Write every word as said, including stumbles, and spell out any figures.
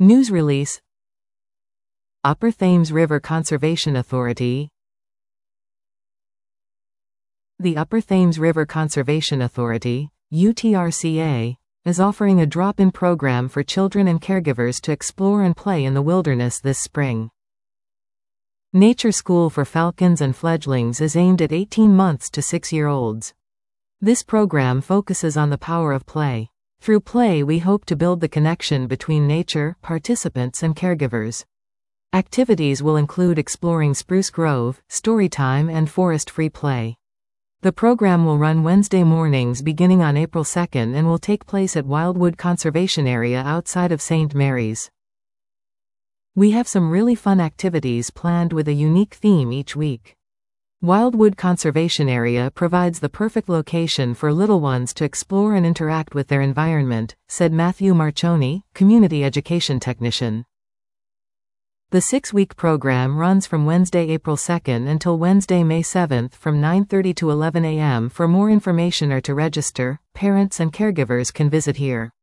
News release. Upper Thames River Conservation Authority. The Upper Thames River Conservation Authority, U T R C A, is offering a drop-in program for children and caregivers to explore and play in the wilderness this spring. Nature School for Falcons and Fledglings is aimed at eighteen months to six-year-olds. This program focuses on the power of play. Through play, we hope to build the connection between nature, participants, and caregivers. Activities will include exploring Spruce Grove, storytime, and forest-free play. The program will run Wednesday mornings beginning on April second and will take place at Wildwood Conservation Area outside of Saint Mary's. We have some really fun activities planned with a unique theme each week. Wildwood Conservation Area provides the perfect location for little ones to explore and interact with their environment, said Matthew Marchoni, community education technician. The six-week program runs from Wednesday, April second until Wednesday, May seventh from nine thirty to eleven a m For more information or to register, parents and caregivers can visit here.